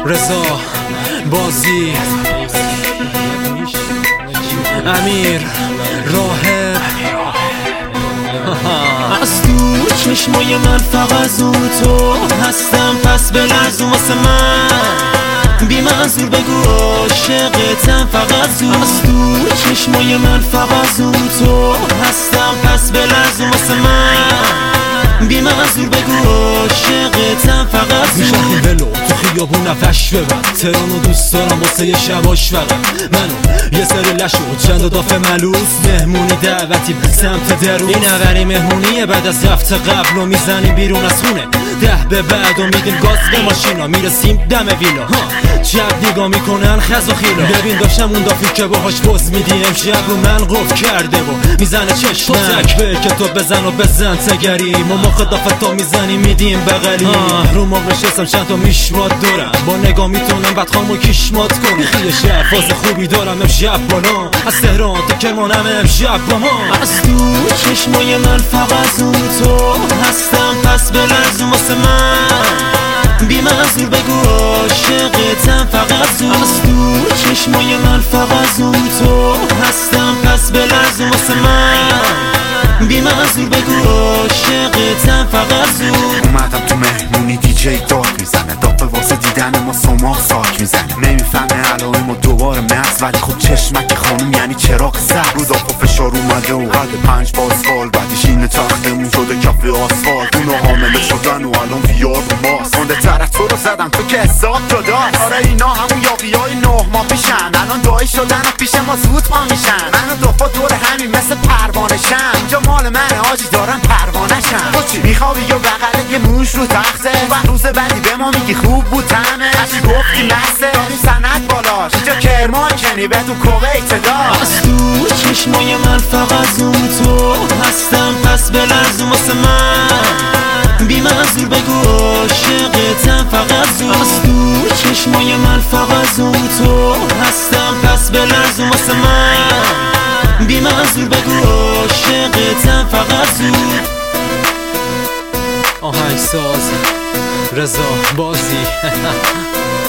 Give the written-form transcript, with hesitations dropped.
رضا بازی، امیر راهب. از دور چشمای من فقط تو هستم، پس بلرزون واسه من بی منظور بگو عاشقتم فقط تو. از دور چشمای من فقط تو هستم، پس بلرزون واسه من بی منظور بگو عاشقتم فقط تو. میشم ولو تو خیابون نفش ببر، تهرانو دوست دارم واسه یه شباش فقط منو یه سر لشو چند دافه ملوس، مهمونی دعوتی سمت درون. این اولی مهمونیه بعد از هفته قبل و میزنیم بیرون از خونه 10 به بعد و میدیم گاز به ماشینا، میرسیم دم ویلا جب نگاه میکنن خز و خیلا. ببین داشتم اون دافی که باهاش بز میدی امشب رو من قفل کرده و میزنه چشم تکبه که تو بزن و بزن تگریم و ما خدافتو میزنیم میدیم بغلی. رو ما نشستم چند تا میشواد دارم، با نگاه میتونم بدخوام کشمات کنم. یه شب فاز خوبی دارم امشب بالا، از تهران تا کرمانم امشب با ما. از دور چشمای من فقط تو هستم، پس بلرزون واسه من بی منظور بگو عاشقتم فقط تو. از دور چشمای من فقط تو هستم، پس بلرزون واسه من بی منظور بگو عاشقتم فقط تو. اومدم تو مهمونی دیجی داد میزنه، داپه واسه دیدن ما سماق ساک میزنه. نمیفهمه علائم ما دوباره مغز، ولی خب چشمک خانم یعنی چراغ سبز. رو داپه فشار اومده و قد 5 با اسفال، بعدش این تختمون شده کف آسفالت. اونا حامله شدن و الان بیار رو ماست. مونده ترت تو رو زدم تو که حساب جداست. آره اینا همون یاقیای 9 ماه پیشن، الان دایی شدن و پیش ما زود پا میشن. من و داپه دور همین مثل پروانه شن، اینجا مال منه آجی دارم پروانه شن. تو چی میخوابی یا بغل یه موش رو تخته، و روز بعدی به ما میگی خوب بود تمه. هرچی گفتی مسته داری سند بالاش، اینجا کرمان کنی به تو کویت دار. از دور چشمای من فقط تو هستم، پس بلرزون واسه من بی منظور بگو عاشقتم فقط تو. از دور چشمای من فقط تو هستم، پس بلرزون واسه من بی منظور بگو عاشقتم فقط تو. آهنگساز رضا بازی